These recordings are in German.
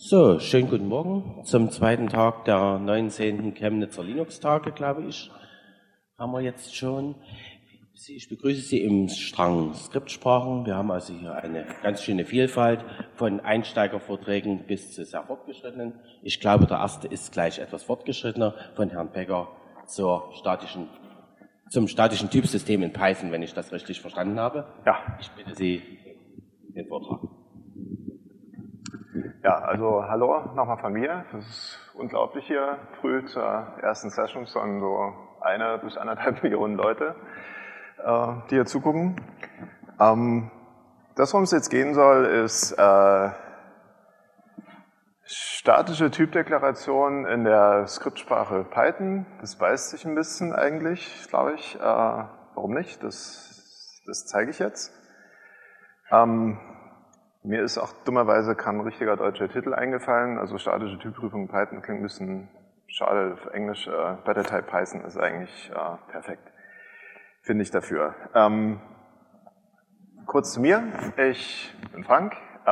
So, schönen guten Morgen zum zweiten Tag der 19. Chemnitzer Linux-Tage, glaube ich, haben wir jetzt schon. Ich begrüße Sie im Strang Skriptsprachen. Wir haben also hier eine ganz schöne Vielfalt von Einsteigervorträgen bis zu sehr fortgeschrittenen. Ich glaube, der erste ist gleich etwas fortgeschrittener, von Herrn Becker zum statischen Typsystem in Python, wenn ich das richtig verstanden habe. Ja. Ich bitte Sie, den Vortrag. Ja, also hallo nochmal von mir. Das ist unglaublich hier früh zur ersten Session, sondern so 1 bis 1,5 Millionen Leute, die hier zugucken. Das, worum es jetzt gehen soll, ist statische Typdeklaration in der Skriptsprache Python. Das beißt sich ein bisschen eigentlich, glaube ich. Warum nicht? Das zeige ich jetzt. Mir ist auch dummerweise kein richtiger deutscher Titel eingefallen. Also statische Typprüfung in Python klingt ein bisschen schade auf Englisch. Better Type Python ist eigentlich perfekt, finde ich dafür. Kurz zu mir. Ich bin Frank,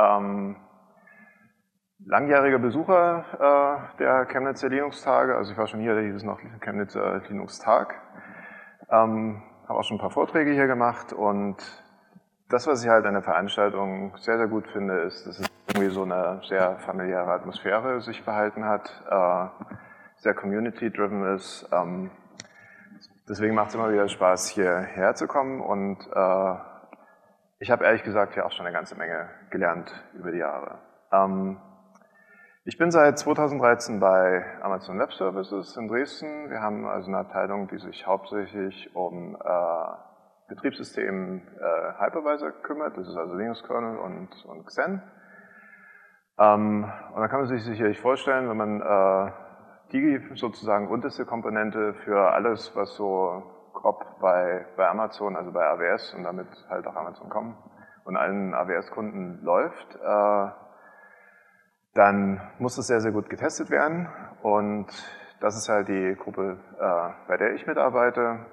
langjähriger Besucher der Chemnitzer Linux-Tage. Also ich war schon hier, da hieß es noch Chemnitzer Linux-Tag. Habe auch schon ein paar Vorträge hier gemacht und das, was ich halt an der Veranstaltung sehr, sehr gut finde, ist, dass es irgendwie so eine sehr familiäre Atmosphäre sich verhalten hat, sehr community-driven ist. Deswegen macht es immer wieder Spaß, hierher zu kommen und ich habe ehrlich gesagt hier auch schon eine ganze Menge gelernt über die Jahre. Ich bin seit 2013 bei Amazon Web Services in Dresden. Wir haben also eine Abteilung, die sich hauptsächlich um Betriebssystem Hypervisor kümmert, das ist also Linux-Kernel und Xen. Und da kann man sich sicherlich vorstellen, wenn man die sozusagen unterste Komponente für alles, was so grob bei Amazon, also bei AWS und damit halt auch Amazon.com und allen AWS-Kunden läuft, dann muss es sehr, sehr gut getestet werden. Und das ist halt die Gruppe, bei der ich mitarbeite.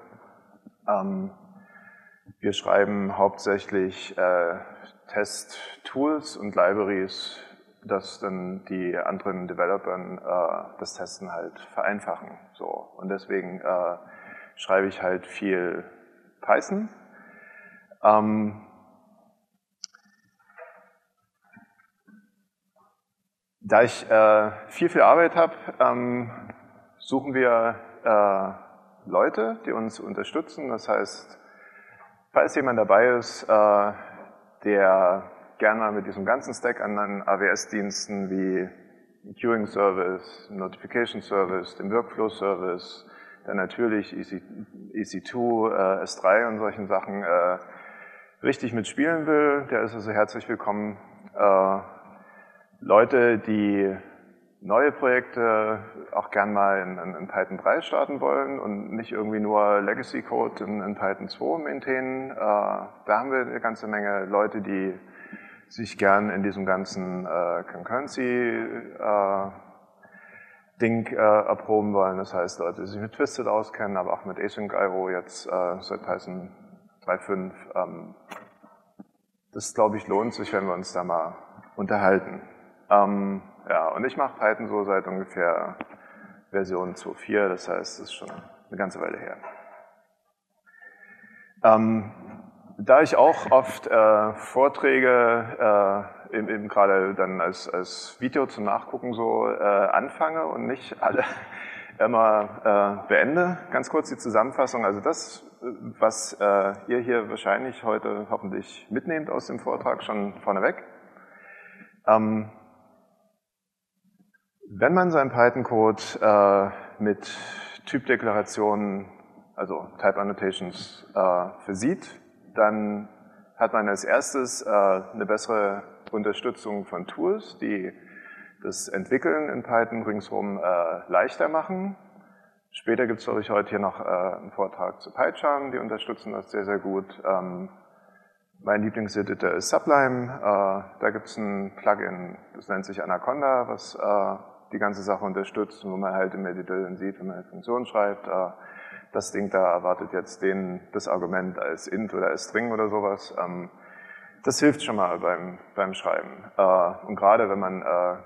Wir schreiben hauptsächlich Test-Tools und Libraries, dass dann die anderen Developern das Testen halt vereinfachen. So. Und deswegen schreibe ich halt viel Python. Da ich viel Arbeit habe, suchen wir Leute, die uns unterstützen. Das heißt, falls jemand dabei ist, der gerne mal mit diesem ganzen Stack an AWS-Diensten wie Queuing Service, Notification Service, dem Workflow Service, dann natürlich EC2, S3 und solchen Sachen richtig mitspielen will, der ist also herzlich willkommen. Leute, die neue Projekte auch gern mal in Python 3 starten wollen und nicht irgendwie nur Legacy Code in Python 2 maintainen. Da haben wir eine ganze Menge Leute, die sich gern in diesem ganzen Concurrency-Ding erproben wollen. Das heißt, Leute, die sich mit Twisted auskennen, aber auch mit Async.io jetzt seit Python 3.5. Das, glaube ich, lohnt sich, wenn wir uns da mal unterhalten. Ja, und ich mache Python so seit ungefähr Version 2.4, das heißt, das ist schon eine ganze Weile her. Da ich auch oft Vorträge eben gerade dann als Video zum Nachgucken so anfange und nicht alle immer beende, ganz kurz die Zusammenfassung. Also das, was ihr hier wahrscheinlich heute hoffentlich mitnehmt aus dem Vortrag, schon vorneweg. Wenn man seinen Python-Code mit Typdeklarationen, also Type Annotations, versieht, dann hat man als erstes eine bessere Unterstützung von Tools, die das Entwickeln in Python ringsherum leichter machen. Später gibt es, glaube ich, heute hier noch einen Vortrag zu PyCharm, die unterstützen das sehr, sehr gut. Mein Lieblingseditor ist Sublime. Da gibt es ein Plugin, das nennt sich Anaconda, was die ganze Sache unterstützt, wo man halt im Editor dann sieht, wenn man eine Funktion schreibt, das Ding da erwartet jetzt das Argument als int oder als string oder sowas. Das hilft schon mal beim Schreiben. Und gerade wenn man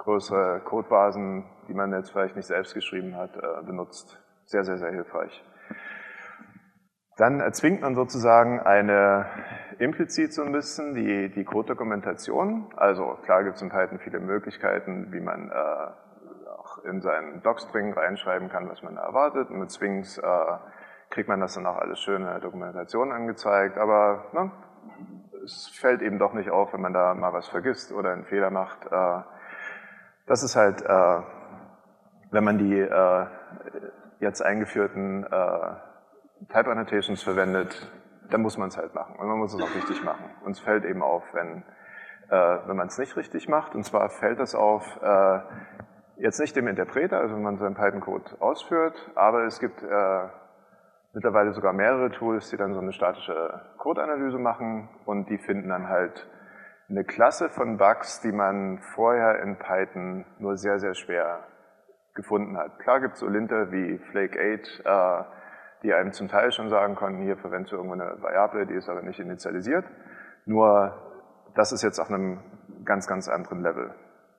größere Codebasen, die man jetzt vielleicht nicht selbst geschrieben hat, benutzt. Sehr, sehr, sehr hilfreich. Dann erzwingt man sozusagen implizit so ein bisschen die Code-Dokumentation. Also klar gibt es in Python viele Möglichkeiten, wie man auch in seinen Docstring reinschreiben kann, was man da erwartet. Und mit Swings kriegt man das dann auch alles schön in der Dokumentation angezeigt. Aber ne, es fällt eben doch nicht auf, wenn man da mal was vergisst oder einen Fehler macht. Das ist halt, wenn man die jetzt eingeführten Type Annotations verwendet, dann muss man es halt machen. Und man muss es auch richtig machen. Und es fällt eben auf, wenn man es nicht richtig macht. Und zwar fällt es auf, jetzt nicht dem Interpreter, also wenn man seinen Python-Code ausführt, aber es gibt mittlerweile sogar mehrere Tools, die dann so eine statische Code-Analyse machen und die finden dann halt eine Klasse von Bugs, die man vorher in Python nur sehr, sehr schwer gefunden hat. Klar gibt es so Linter wie Flake8, die einem zum Teil schon sagen konnten, hier verwendest du irgendwo eine Variable, die ist aber nicht initialisiert. Nur das ist jetzt auf einem ganz, ganz anderen Level.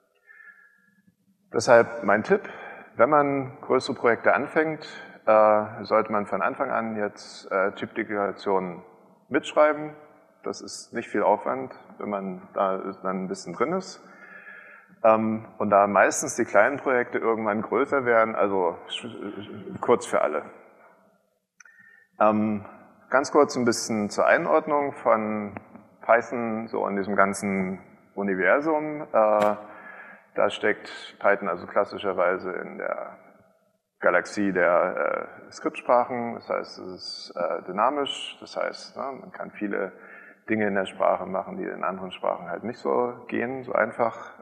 Deshalb mein Tipp, wenn man größere Projekte anfängt, sollte man von Anfang an jetzt Typdeklarationen mitschreiben. Das ist nicht viel Aufwand, wenn man da dann ein bisschen drin ist. Und da meistens die kleinen Projekte irgendwann größer werden, also kurz für alle. Ganz kurz ein bisschen zur Einordnung von Python so in diesem ganzen Universum. Da steckt Python also klassischerweise in der Galaxie der Skriptsprachen. Das heißt, es ist dynamisch. Das heißt, man kann viele Dinge in der Sprache machen, die in anderen Sprachen halt nicht so gehen, so einfach.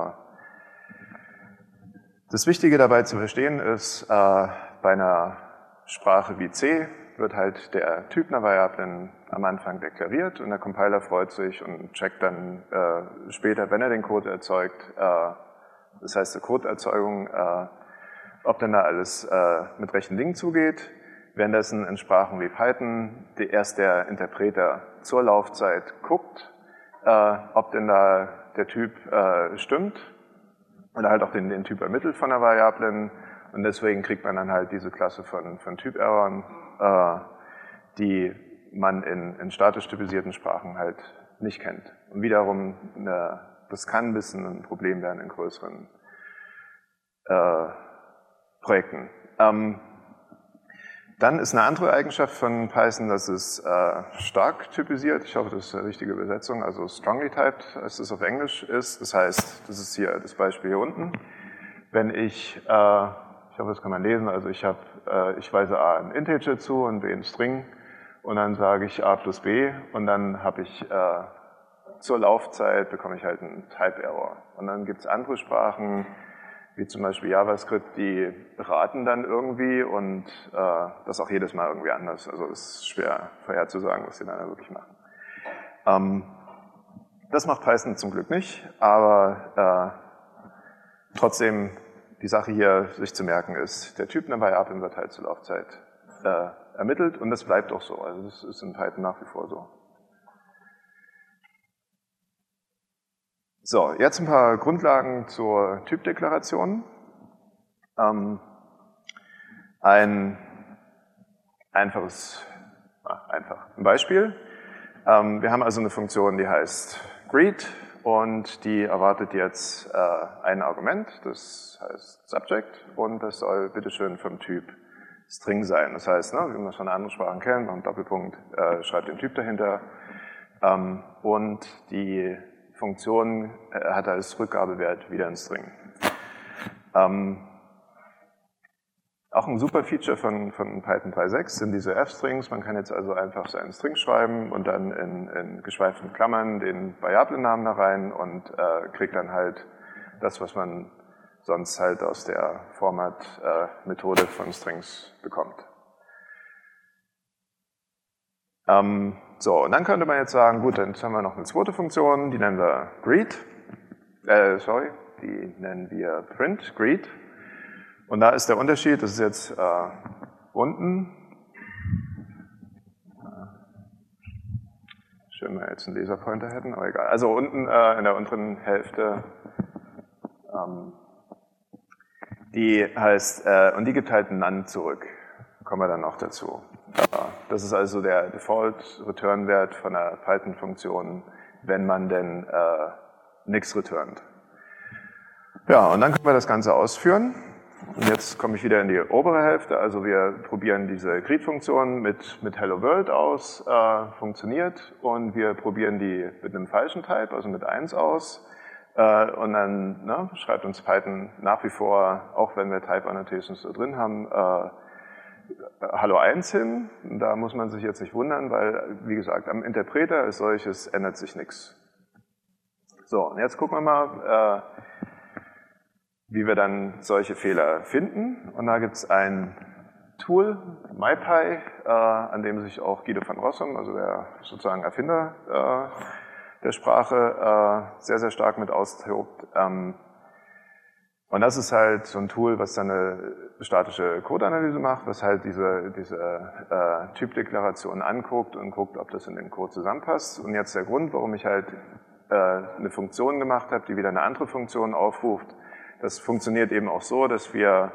Das Wichtige dabei zu verstehen ist, bei einer Sprache wie C wird halt der Typ einer Variablen am Anfang deklariert und der Compiler freut sich und checkt dann später, wenn er den Code erzeugt, das heißt der Codeerzeugung, ob denn da alles mit rechten Dingen zugeht. Währenddessen in Sprachen wie Python erst der Interpreter zur Laufzeit guckt, ob denn da der Typ stimmt oder halt auch den Typ ermittelt von der Variablen. Und deswegen kriegt man dann halt diese Klasse von Typ-Errors, die man in statisch typisierten Sprachen halt nicht kennt. Und wiederum, das kann ein bisschen ein Problem werden in größeren Projekten. Dann ist eine andere Eigenschaft von Python, dass es stark typisiert. Ich hoffe, das ist eine richtige Übersetzung. Also strongly typed, als es auf Englisch ist. Das heißt, das ist hier das Beispiel hier unten. Wenn ich hoffe, das kann man lesen, also ich weise A ein Integer zu und B ein String und dann sage ich A plus B und dann habe ich zur Laufzeit bekomme ich halt einen Type-Error. Und dann gibt es andere Sprachen, wie zum Beispiel JavaScript, die raten dann irgendwie und das auch jedes Mal irgendwie anders. Also es ist schwer vorherzusagen, was die dann wirklich machen. Das macht Python zum Glück nicht, aber trotzdem die Sache hier sich zu merken ist, der Typ einer Variable wird halt zur Laufzeit ermittelt und das bleibt auch so. Also das ist in Python nach wie vor so. So, jetzt ein paar Grundlagen zur Typdeklaration. Ein einfaches Beispiel. Wir haben also eine Funktion, die heißt greet und die erwartet jetzt ein Argument, das heißt Subject und das soll bitteschön vom Typ String sein. Das heißt, wie man es von anderen Sprachen kennt, man Doppelpunkt, schreibt den Typ dahinter und die Funktion hat als Rückgabewert wieder ein String. Auch ein super Feature von Python 3.6 sind diese f-Strings. Man kann jetzt also einfach seinen String schreiben und dann in geschweiften Klammern den Variablennamen da rein und kriegt dann halt das, was man sonst halt aus der Format-Methode von Strings bekommt. So, und dann könnte man jetzt sagen, gut, dann haben wir noch eine zweite Funktion, die nennen wir greet, die nennen wir print, greet. Und da ist der Unterschied, das ist jetzt unten, schön, wenn wir jetzt einen Laserpointer hätten, aber egal, also unten in der unteren Hälfte Die heißt, und die gibt halt None zurück. Kommen wir dann noch dazu. Das ist also der Default-Return-Wert von einer Python-Funktion, wenn man denn nichts returnt. Ja, und dann können wir das Ganze ausführen. Und jetzt komme ich wieder in die obere Hälfte. Also wir probieren diese greet-Funktion mit Hello World aus, funktioniert. Und wir probieren die mit einem falschen Type, also mit 1 aus. Und dann schreibt uns Python nach wie vor, auch wenn wir Type Annotations da drin haben, Hallo 1 hin. Da muss man sich jetzt nicht wundern, weil, wie gesagt, am Interpreter als solches ändert sich nichts. So, und jetzt gucken wir mal, wie wir dann solche Fehler finden. Und da gibt es ein Tool, MyPy, an dem sich auch Guido van Rossum, also der sozusagen Erfinder der Sprache, sehr, sehr stark mit austobt. Und das ist halt so ein Tool, was dann eine statische Codeanalyse macht, was halt diese Typdeklaration anguckt und guckt, ob das in den Code zusammenpasst. Und jetzt der Grund, warum ich halt eine Funktion gemacht habe, die wieder eine andere Funktion aufruft. Das funktioniert eben auch so, dass wir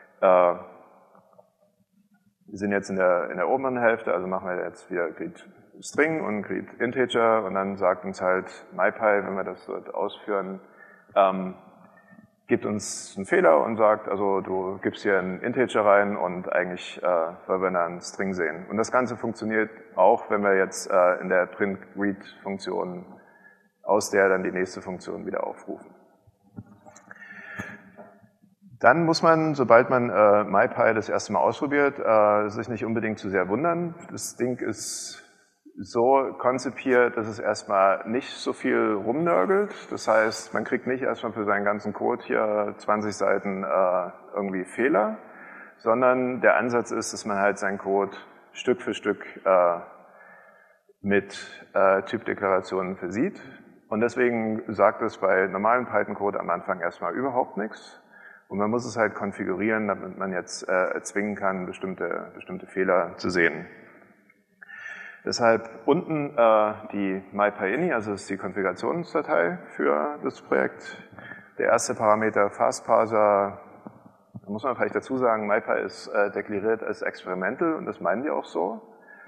sind jetzt in der oberen Hälfte, also machen wir jetzt wieder greet String und greet Integer und dann sagt uns halt MyPy, wenn wir das dort ausführen, gibt uns einen Fehler und sagt, also du gibst hier einen Integer rein und eigentlich wollen wir dann einen String sehen. Und das Ganze funktioniert auch, wenn wir jetzt in der print-greet-Funktion aus der dann die nächste Funktion wieder aufrufen. Dann muss man, sobald man MyPy das erste Mal ausprobiert, sich nicht unbedingt zu sehr wundern. Das Ding ist so konzipiert, dass es erstmal nicht so viel rumnörgelt. Das heißt, man kriegt nicht erstmal für seinen ganzen Code hier 20 Seiten irgendwie Fehler, sondern der Ansatz ist, dass man halt seinen Code Stück für Stück mit Typdeklarationen versieht. Und deswegen sagt es bei normalen Python-Code am Anfang erstmal überhaupt nichts. Und man muss es halt konfigurieren, damit man jetzt erzwingen kann, bestimmte Fehler zu sehen. Deshalb unten die MyPy-Ini, also das ist die Konfigurationsdatei für das Projekt. Der erste Parameter FastParser, da muss man vielleicht dazu sagen, MyPy ist deklariert als Experimental und das meinen wir auch so.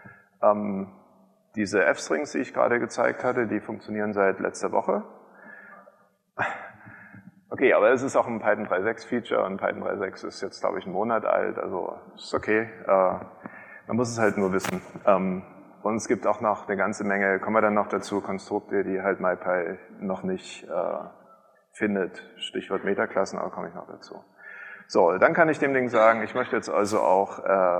Diese F-Strings, die ich gerade gezeigt hatte, die funktionieren seit letzter Woche. Okay, aber es ist auch ein Python 3.6 Feature und Python 3.6 ist jetzt, glaube ich, einen Monat alt, also ist okay. Man muss es halt nur wissen. Und es gibt auch noch eine ganze Menge, kommen wir dann noch dazu, Konstrukte, die halt MyPy noch nicht findet. Stichwort Metaklassen, aber komme ich noch dazu. So, dann kann ich dem Ding sagen, ich möchte jetzt also auch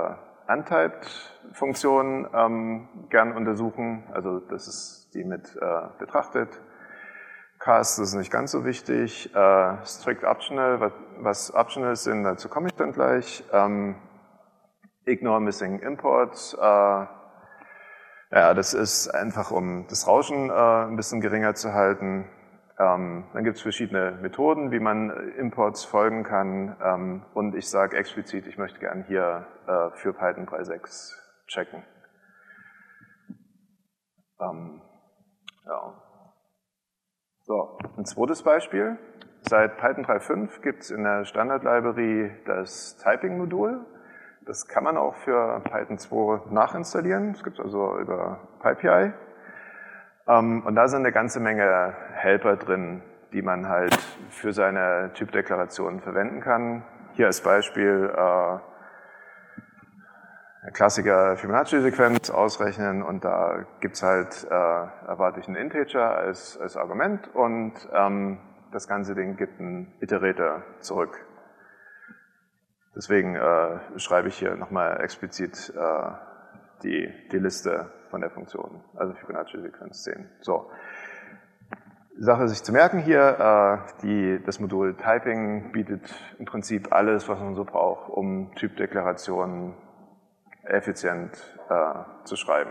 Untyped-Funktionen gern untersuchen, also das ist die mit betrachtet. Cast ist nicht ganz so wichtig. Strict Optional, was Optionals sind, dazu komme ich dann gleich. Ignore Missing Imports. Ja, das ist einfach, um das Rauschen ein bisschen geringer zu halten. Dann gibt es verschiedene Methoden, wie man Imports folgen kann. Und ich sage explizit, ich möchte gern hier für Python 3.6 checken. Ja. So, ein zweites Beispiel. Seit Python 3.5 gibt es in der Standard-Library das Typing-Modul. Das kann man auch für Python 2 nachinstallieren. Das gibt es also über PyPI. Und da sind eine ganze Menge Helper drin, die man halt für seine Typdeklarationen verwenden kann. Hier als Beispiel Klassiker Fibonacci-Sequenz ausrechnen und da gibt's halt, erwarte ich einen Integer als Argument und das ganze Ding gibt einen Iterator zurück. Deswegen schreibe ich hier nochmal explizit die Liste von der Funktion, also Fibonacci-Sequenz 10. So. Sache sich zu merken hier, das Modul Typing bietet im Prinzip alles, was man so braucht, um Typdeklarationen effizient zu schreiben.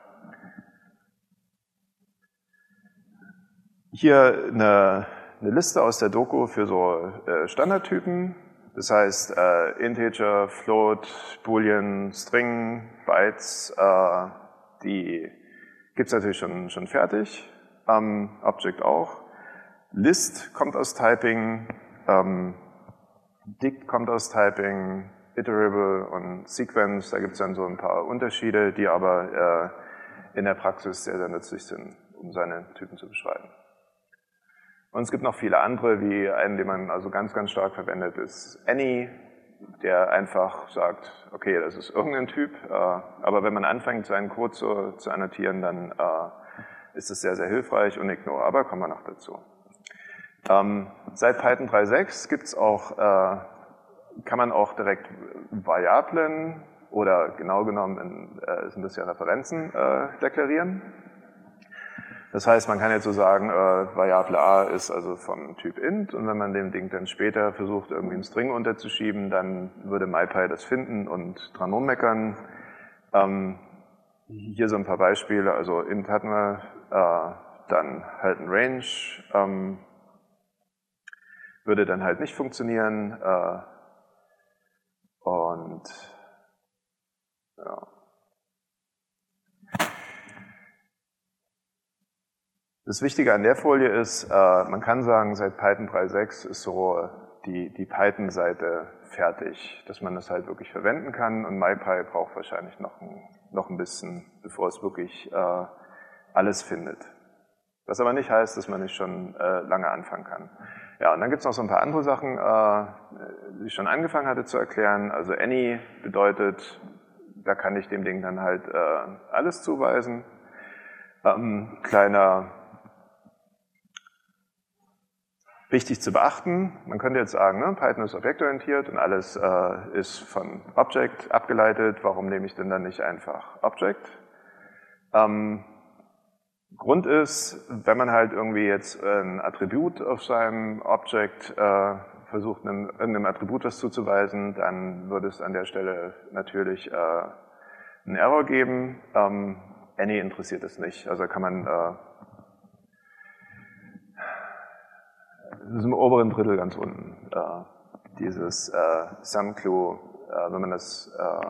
Hier eine Liste aus der Doku für so Standardtypen. Das heißt Integer, Float, Boolean, String, Bytes, die gibt es natürlich schon fertig. Object auch. List kommt aus Typing. Dict kommt aus Typing, Iterable und Sequence, da gibt es dann so ein paar Unterschiede, die aber in der Praxis sehr, sehr nützlich sind, um seine Typen zu beschreiben. Und es gibt noch viele andere, wie einen, den man also ganz, ganz stark verwendet, ist Any, der einfach sagt, okay, das ist irgendein Typ, aber wenn man anfängt, seinen Code zu annotieren, dann ist es sehr, sehr hilfreich, und Ignore, aber kommen wir noch dazu. Seit Python 3.6 gibt's auch, kann man auch direkt Variablen oder genau genommen sind das ja Referenzen deklarieren. Das heißt, man kann jetzt so sagen, Variable a ist also vom Typ int, und wenn man dem Ding dann später versucht, irgendwie einen String unterzuschieben, dann würde MyPy das finden und dran rummeckern. Hier so ein paar Beispiele, also int hatten wir, dann halt ein Range, würde dann halt nicht funktionieren, und ja. Das Wichtige an der Folie ist, man kann sagen, seit Python 3.6 ist so die Python-Seite fertig, dass man das halt wirklich verwenden kann, und MyPy braucht wahrscheinlich noch ein bisschen, bevor es wirklich alles findet. Was aber nicht heißt, dass man nicht schon lange anfangen kann. Ja, und dann gibt es noch so ein paar andere Sachen, die ich schon angefangen hatte zu erklären. Also Any bedeutet, da kann ich dem Ding dann halt alles zuweisen. Wichtig zu beachten, man könnte jetzt sagen, ne, Python ist objektorientiert und alles ist von Object abgeleitet, warum nehme ich denn dann nicht einfach Object? Grund ist, wenn man halt irgendwie jetzt ein Attribut auf seinem Object versucht, irgendeinem Attribut was zuzuweisen, dann würde es an der Stelle natürlich einen Error geben. Any interessiert es nicht, also kann man das ist im oberen Drittel ganz unten, dieses SumClue, wenn man das,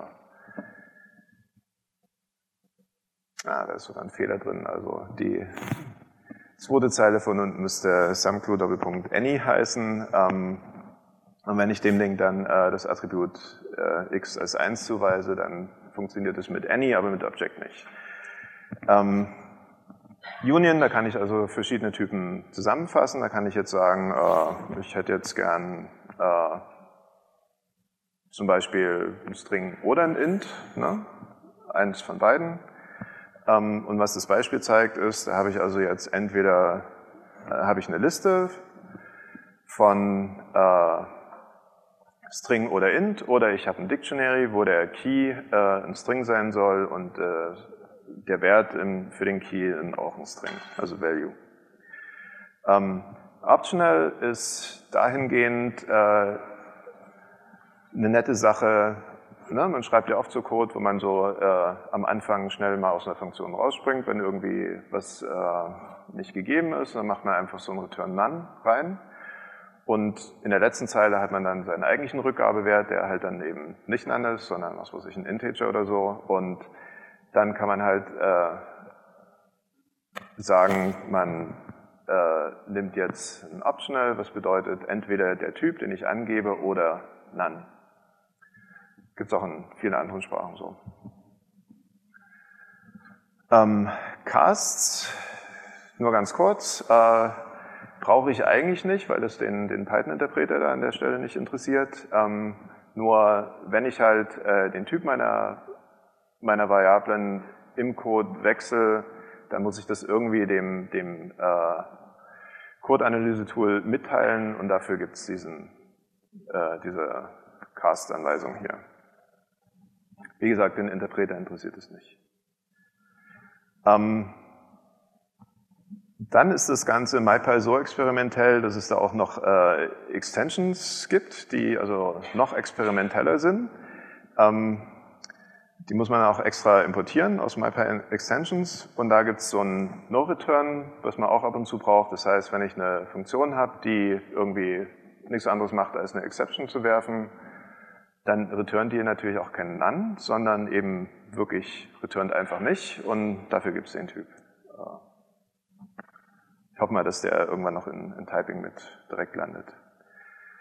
da ist sogar ein Fehler drin, also die zweite Zeile von unten müsste SumClue Doppelpunkt Any heißen, und wenn ich dem Ding dann das Attribut x als 1 zuweise, dann funktioniert es mit Any, aber mit Object nicht. Union, da kann ich also verschiedene Typen zusammenfassen. Da kann ich jetzt sagen, ich hätte jetzt gern zum Beispiel ein String oder ein Int, ne? Eins von beiden. Und was das Beispiel zeigt, ist, da habe ich also jetzt entweder habe ich eine Liste von String oder Int, oder ich habe ein Dictionary, wo der Key ein String sein soll und der Wert für den Key auch ein String, also Value. Optional ist dahingehend eine nette Sache, ne? Man schreibt ja oft so Code, wo man so am Anfang schnell mal aus einer Funktion rausspringt, wenn irgendwie was nicht gegeben ist, dann macht man einfach so einen Return None rein. Und in der letzten Zeile hat man dann seinen eigentlichen Rückgabewert, der halt dann eben nicht None ist, sondern was weiß ich, ein Integer oder so. Und dann kann man halt sagen, man nimmt jetzt ein Optional, was bedeutet entweder der Typ, den ich angebe, oder None. Gibt es auch in vielen anderen Sprachen so. Casts, nur ganz kurz, brauche ich eigentlich nicht, weil es den Python-Interpreter da an der Stelle nicht interessiert. Nur wenn ich halt den Typ meiner Variablen im Code wechsle, dann muss ich das irgendwie dem Code-Analyse-Tool mitteilen, und dafür gibt es diese Cast-Anweisung hier. Wie gesagt, den Interpreter interessiert es nicht. Dann ist das ganze MyPy so experimentell, dass es da auch noch Extensions gibt, die also noch experimenteller sind. Die muss man auch extra importieren aus MyPy Extensions, und da gibt es so ein No-Return, was man auch ab und zu braucht. Das heißt, wenn ich eine Funktion habe, die irgendwie nichts anderes macht, als eine Exception zu werfen, dann returnt die natürlich auch keinen None, sondern eben wirklich returnt einfach nicht, und dafür gibt es den Typ. Ich hoffe mal, dass der irgendwann noch in Typing mit direkt landet.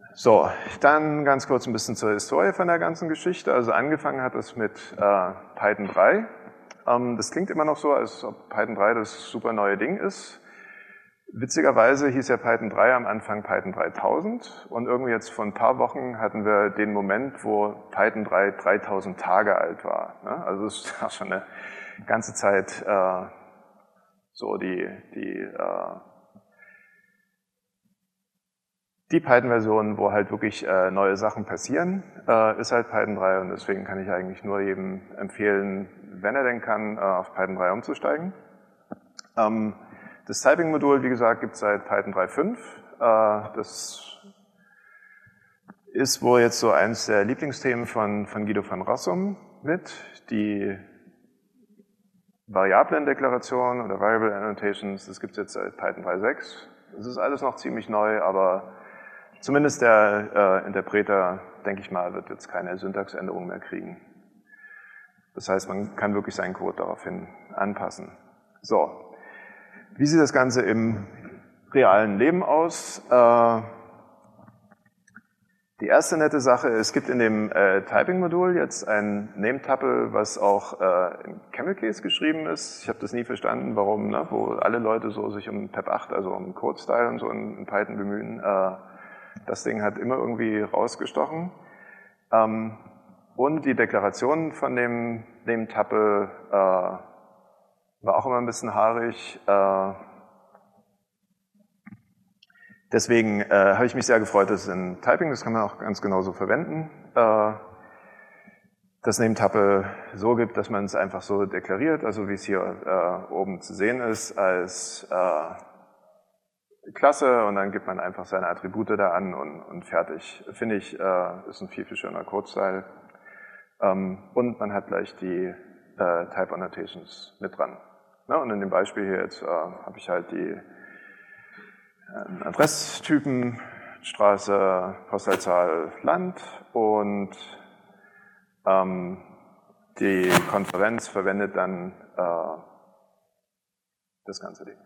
So, dann ganz kurz ein bisschen zur Historie von der ganzen Geschichte. Also angefangen hat es mit Python 3. Das klingt immer noch so, als ob Python 3 das super neue Ding ist. Witzigerweise hieß ja Python 3 am Anfang Python 3000 und irgendwie jetzt vor ein paar Wochen hatten wir den Moment, wo Python 3 3000 Tage alt war. Also es war schon eine ganze Zeit so die Python-Version, wo halt wirklich neue Sachen passieren, ist halt Python 3 und deswegen kann ich eigentlich nur jedem empfehlen, wenn er denn kann, auf Python 3 umzusteigen. Das Typing-Modul, wie gesagt, gibt es seit Python 3.5. Das ist wohl jetzt so eins der Lieblingsthemen von Guido van Rossum mit. Die Variablen-Deklaration oder Variable Annotations, das gibt es jetzt seit Python 3.6. Das ist alles noch ziemlich neu, aber zumindest der Interpreter, denke ich mal, wird jetzt keine Syntaxänderung mehr kriegen. Das heißt, man kann wirklich seinen Code daraufhin anpassen. So, wie sieht das Ganze im realen Leben aus? Die erste nette Sache, es gibt in dem Typing-Modul jetzt ein Name-Tuple, was auch in Camel Case geschrieben ist. Ich habe das nie verstanden, warum, ne, wo alle Leute so sich um PEP 8, also um Code-Style und so in Python bemühen. Das Ding hat immer irgendwie rausgestochen. Und die Deklaration von dem Name-Tuple war auch immer ein bisschen haarig. Deswegen habe ich mich sehr gefreut, dass es in Typing, das kann man auch ganz genauso verwenden, das Name-Tuple so gibt, dass man es einfach so deklariert, also wie es hier oben zu sehen ist, als Klasse und dann gibt man einfach seine Attribute da an und fertig. Finde ich, ist ein viel, viel schöner Code-Style. Und man hat gleich die Type Annotations mit dran. Ja, und in dem Beispiel hier jetzt habe ich halt die Adresstypen, Straße, Postleitzahl, Land und die Konferenz verwendet dann das ganze Ding.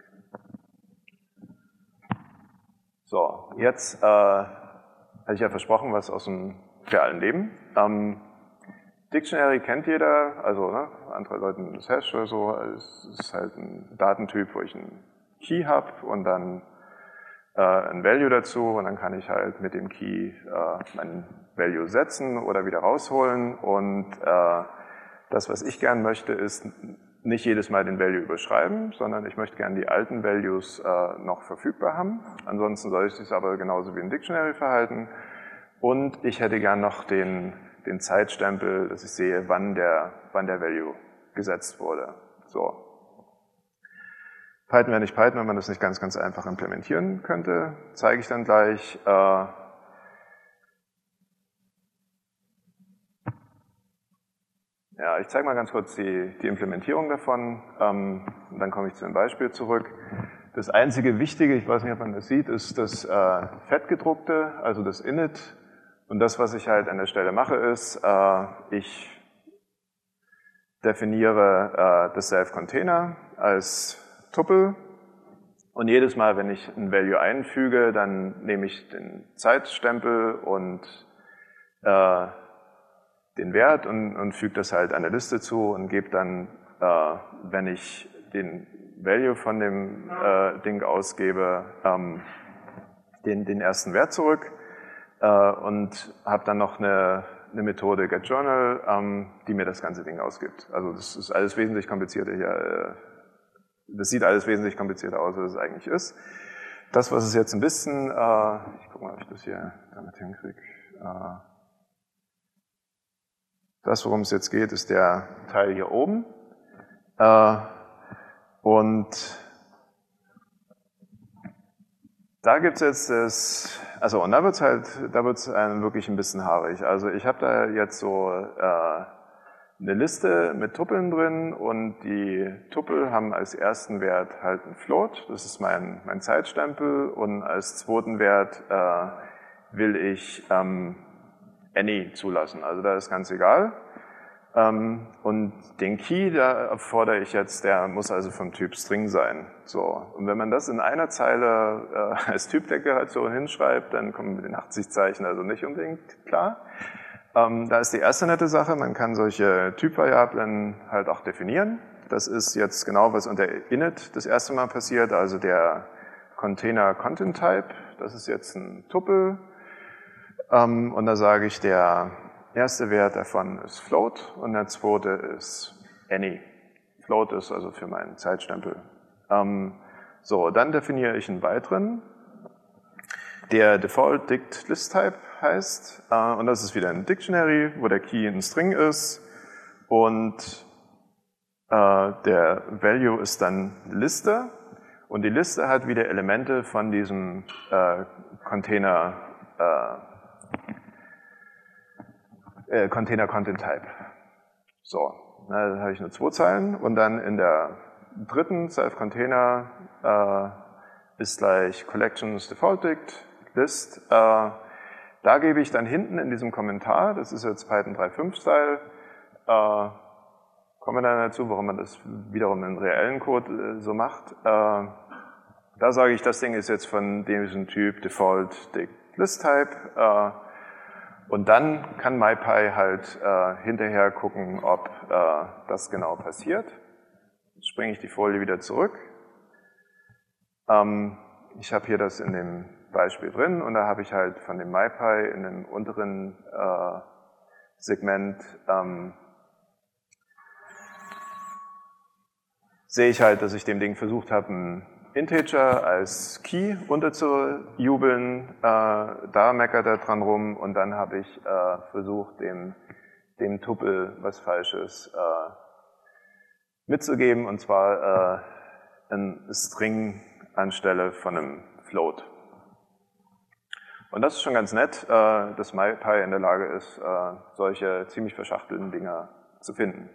So, jetzt hatte ich ja versprochen, was aus dem realen Leben. Dictionary kennt jeder, also ne, andere Leute das Hash oder so. Es ist halt ein Datentyp, wo ich einen Key habe und dann ein Value dazu und dann kann ich halt mit dem Key meinen Value setzen oder wieder rausholen und das, was ich gern möchte, ist nicht jedes Mal den Value überschreiben, sondern ich möchte gern die alten Values noch verfügbar haben. Ansonsten soll ich es aber genauso wie im Dictionary verhalten und ich hätte gern noch den Zeitstempel, dass ich sehe, wann der Value gesetzt wurde. So. Python wäre nicht Python, wenn man das nicht ganz, ganz einfach implementieren könnte. Zeige ich dann gleich. Ja, ich zeige mal ganz kurz die Implementierung davon. Und dann komme ich zu dem Beispiel zurück. Das einzige Wichtige, ich weiß nicht, ob man das sieht, ist das fettgedruckte, also das Init. Und das, was ich halt an der Stelle mache, ist, ich definiere das Self-Container als Tuple und jedes Mal, wenn ich ein Value einfüge, dann nehme ich den Zeitstempel und den Wert und füge das halt einer Liste zu und gebe dann, wenn ich den Value von dem Ding ausgebe, den ersten Wert zurück und habe dann noch eine Methode getJournal, die mir das ganze Ding ausgibt. Also das ist alles wesentlich komplizierter hier. Das sieht alles wesentlich komplizierter aus, als es eigentlich ist. Das, was es jetzt ein bisschen, ich gucke mal, ob ich das hier damit hinkriege. Das, worum es jetzt geht, ist der Teil hier oben. Und da gibt's jetzt und da wird's einem wirklich ein bisschen haarig. Also ich habe da jetzt so eine Liste mit Tupeln drin und die Tupel haben als ersten Wert halt einen Float, das ist mein Zeitstempel und als zweiten Wert will ich any zulassen, also da ist ganz egal. Und den Key, da fordere ich jetzt, der muss also vom Typ String sein. So. Und wenn man das in einer Zeile als Typdeklaration hinschreibt, dann kommen mit den 80 Zeichen also nicht unbedingt klar. Da ist die erste nette Sache, man kann solche Typvariablen halt auch definieren. Das ist jetzt genau, was unter init das erste Mal passiert, also der Container Content Type, das ist jetzt ein Tuppel. Und da sage ich, der erste Wert davon ist Float und der zweite ist Any. Float ist also für meinen Zeitstempel. So, dann definiere ich einen weiteren, der Default Dict List Type heißt. Und das ist wieder ein Dictionary, wo der Key ein String ist. Und der Value ist dann Liste. Und die Liste hat wieder Elemente von diesem Container Content Type. So, da habe ich nur 2 Zeilen und dann in der dritten Self-Container ist gleich Collections Default Dict List. Da gebe ich dann hinten in diesem Kommentar, das ist jetzt Python 3.5 Style, kommen wir dann dazu, warum man das wiederum in reellen Code so macht. Da sage ich, das Ding ist jetzt von diesem Typ Default Dict List Type. Und dann kann MyPy halt hinterher gucken, ob das genau passiert. Jetzt springe ich die Folie wieder zurück. Ich habe hier das in dem Beispiel drin und da habe ich halt von dem MyPy in dem unteren Segment sehe ich halt, dass ich dem Ding versucht habe, einen Integer als Key unterzujubeln, da meckert er dran rum und dann habe ich versucht, dem Tuppel was Falsches mitzugeben, und zwar ein String anstelle von einem Float. Und das ist schon ganz nett, dass MyPy in der Lage ist, solche ziemlich verschachtelten Dinger zu finden.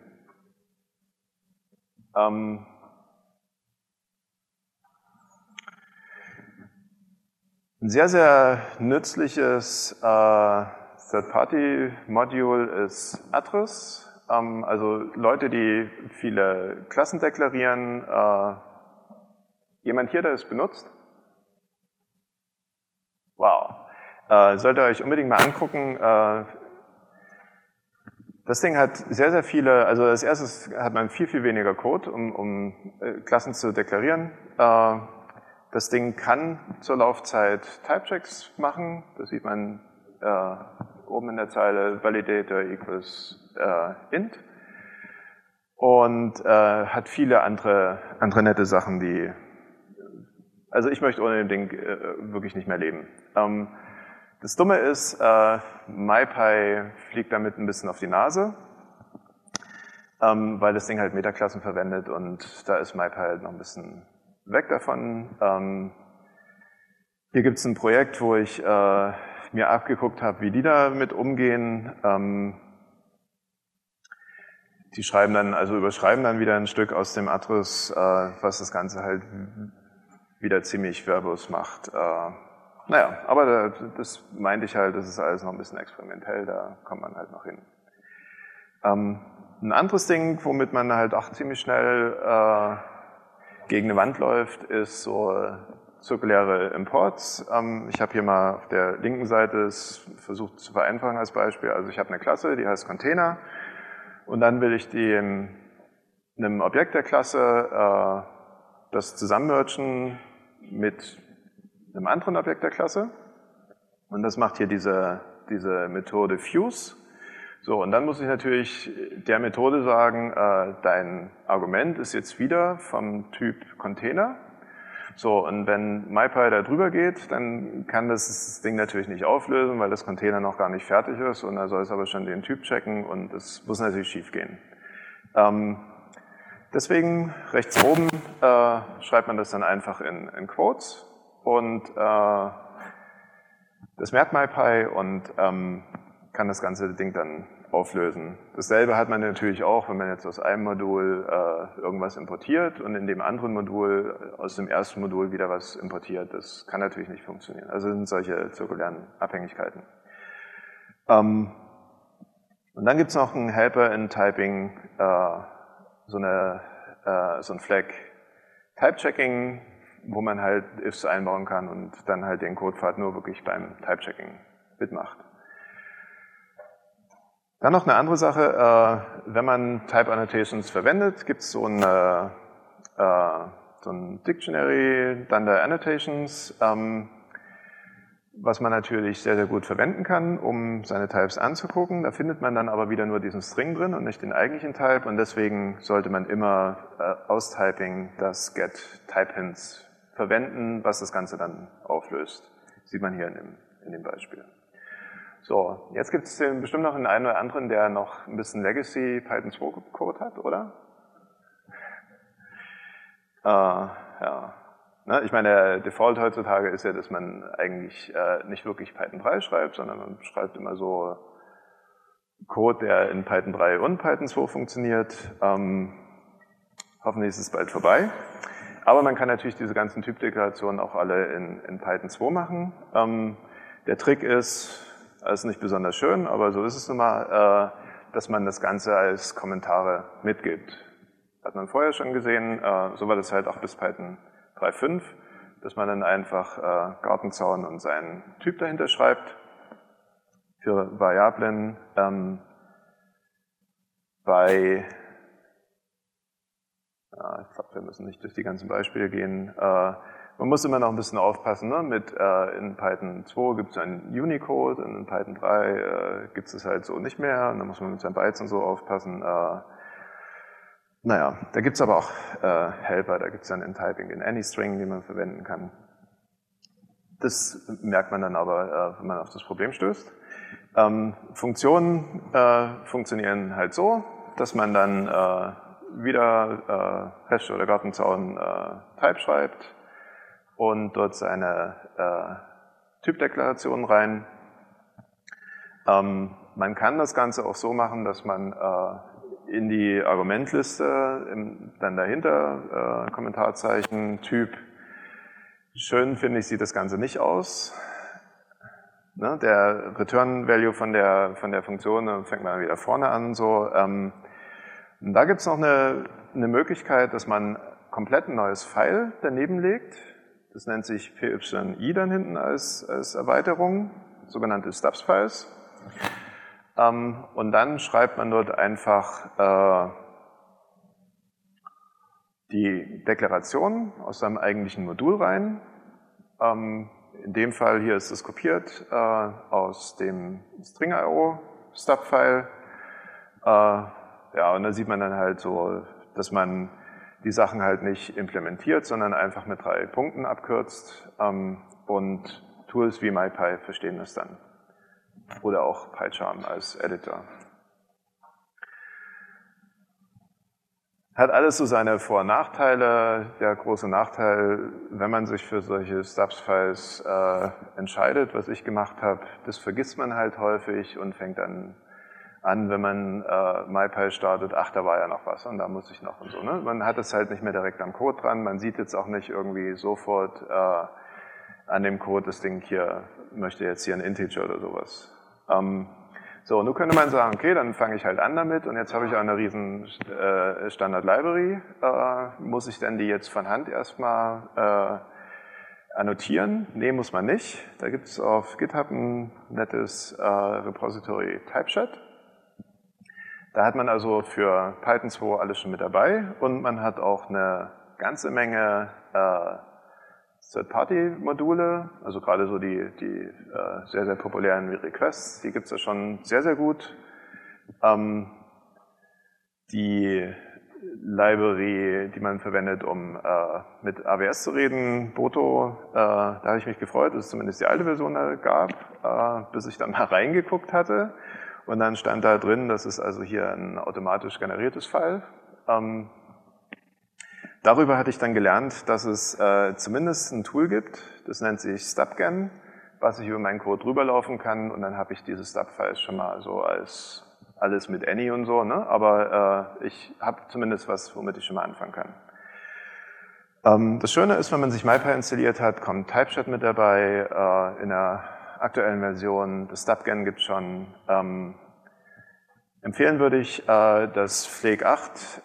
Ein sehr, sehr nützliches Third-Party-Module ist Address. Also Leute, die viele Klassen deklarieren. Jemand hier, der es benutzt? Wow. Solltet ihr euch unbedingt mal angucken. Das Ding hat sehr, sehr viele, also als erstes hat man viel, viel weniger Code, um Klassen zu deklarieren. Das Ding kann zur Laufzeit Typechecks machen. Das sieht man oben in der Zeile Validator equals int. Und hat viele andere nette Sachen, die... Also ich möchte ohne dem Ding wirklich nicht mehr leben. Das Dumme ist, MyPy fliegt damit ein bisschen auf die Nase, weil das Ding halt Metaklassen verwendet und da ist MyPy halt noch ein bisschen weg davon. Hier gibt es ein Projekt, wo ich mir abgeguckt habe, wie die damit umgehen. Die schreiben dann, also überschreiben dann wieder ein Stück aus dem Address, was das Ganze halt wieder ziemlich verbos macht. Naja, aber das meinte ich halt, das ist alles noch ein bisschen experimentell, da kommt man halt noch hin. Ein anderes Ding, womit man halt auch ziemlich schnell gegen eine Wand läuft, ist so zirkuläre Imports. Ich habe hier mal auf der linken Seite es versucht zu vereinfachen als Beispiel. Also ich habe eine Klasse, die heißt Container und dann will ich die in einem Objekt der Klasse das zusammenmergen mit einem anderen Objekt der Klasse. Und das macht hier diese Methode Fuse. So, und dann muss ich natürlich der Methode sagen, dein Argument ist jetzt wieder vom Typ Container. So, und wenn MyPy da drüber geht, dann kann das Ding natürlich nicht auflösen, weil das Container noch gar nicht fertig ist und da soll es aber schon den Typ checken und das muss natürlich schief gehen. Deswegen rechts oben schreibt man das dann einfach in Quotes und das merkt MyPy und kann das ganze Ding dann auflösen. Dasselbe hat man natürlich auch, wenn man jetzt aus einem Modul irgendwas importiert und in dem anderen Modul aus dem ersten Modul wieder was importiert. Das kann natürlich nicht funktionieren. Also sind solche zirkulären Abhängigkeiten. Und Und dann gibt es noch einen Helper in Typing, so ein Flag Type-Checking, wo man halt ifs einbauen kann und dann halt den Codepfad nur wirklich beim Type-Checking mitmacht. Dann noch eine andere Sache, wenn man Type Annotations verwendet, gibt es so ein Dictionary, Dunder Annotations, was man natürlich sehr, sehr gut verwenden kann, um seine Types anzugucken. Da findet man dann aber wieder nur diesen String drin und nicht den eigentlichen Type und deswegen sollte man immer aus Typing das Get Type Hints verwenden, was das Ganze dann auflöst. Das sieht man hier in dem Beispiel. So, jetzt gibt es bestimmt noch einen oder anderen, der noch ein bisschen Legacy Python 2 Code hat, oder? Ja. Ne, ich meine, der Default heutzutage ist ja, dass man eigentlich nicht wirklich Python 3 schreibt, sondern man schreibt immer so Code, der in Python 3 und Python 2 funktioniert. Hoffentlich ist es bald vorbei. Aber man kann natürlich diese ganzen Typdeklarationen auch alle in Python 2 machen. Der Trick ist nicht besonders schön, aber so ist es nun mal, dass man das Ganze als Kommentare mitgibt. Hat man vorher schon gesehen, so war das halt auch bis Python 3.5, dass man dann einfach Gartenzaun und seinen Typ dahinter schreibt für Variablen. Ich glaube, wir müssen nicht durch die ganzen Beispiele gehen. Man muss immer noch ein bisschen aufpassen. Ne? In Python 2 gibt es einen Unicode und in Python 3 gibt es es halt so nicht mehr. Und da muss man mit seinen Bytes und so aufpassen. Naja, da gibt es aber auch Helper, da gibt es dann in Typing in AnyString, die man verwenden kann. Das merkt man dann aber, wenn man auf das Problem stößt. Funktionen funktionieren halt so, dass man dann wieder Hash oder Gartenzaun Type schreibt und dort seine Typdeklaration rein. Man kann das Ganze auch so machen, dass man in die Argumentliste dann dahinter Kommentarzeichen, Typ. Schön, finde ich, sieht das Ganze nicht aus. Ne, der Return-Value von der Funktion, dann fängt man wieder vorne an. So. Und da gibt es noch eine Möglichkeit, dass man komplett ein neues File daneben legt. Das nennt sich PYI dann hinten als Erweiterung, sogenannte Stubs-Files. Und dann schreibt man dort einfach die Deklaration aus seinem eigentlichen Modul rein. In dem Fall hier ist es kopiert aus dem String.io Stub-File. Ja, und da sieht man dann halt so, dass man die Sachen halt nicht implementiert, sondern einfach mit 3 Punkten abkürzt. Und Tools wie MyPy verstehen das dann. Oder auch PyCharm als Editor. Hat alles so seine Vor- und Nachteile. Der große Nachteil, wenn man sich für solche Stubs-Files entscheidet, was ich gemacht habe, das vergisst man halt häufig und fängt dann an, wenn man MyPy startet, ach, da war ja noch was und da muss ich noch und so. Ne? Man hat es halt nicht mehr direkt am Code dran, man sieht jetzt auch nicht irgendwie sofort an dem Code, das Ding hier möchte jetzt hier ein Integer oder sowas. So, nun könnte man sagen, okay, dann fange ich halt an damit und jetzt habe ich auch eine riesen Standard-Library. Muss ich denn die jetzt von Hand erstmal annotieren? Nee, muss man nicht. Da gibt es auf GitHub ein nettes Repository Typechat. Da hat man also für Python 2 alles schon mit dabei und man hat auch eine ganze Menge Third-Party-Module, also gerade so die sehr, sehr populären wie Requests, die gibt es ja schon sehr, sehr gut. Die Library, die man verwendet, um mit AWS zu reden, Boto, da habe ich mich gefreut, dass es zumindest die alte Version da gab, bis ich dann mal reingeguckt hatte. Und dann stand da drin, das ist also hier ein automatisch generiertes File. Darüber hatte ich dann gelernt, dass es zumindest ein Tool gibt, das nennt sich Stubgen, was ich über meinen Code rüberlaufen kann und dann habe ich diese Stub-Files schon mal so als alles mit Any und so, ne? Aber ich habe zumindest was, womit ich schon mal anfangen kann. Das Schöne ist, wenn man sich MyPy installiert hat, kommt Typechat mit dabei. In der aktuellen Version des Stubgen gibt es schon Empfehlen würde ich das Flake 8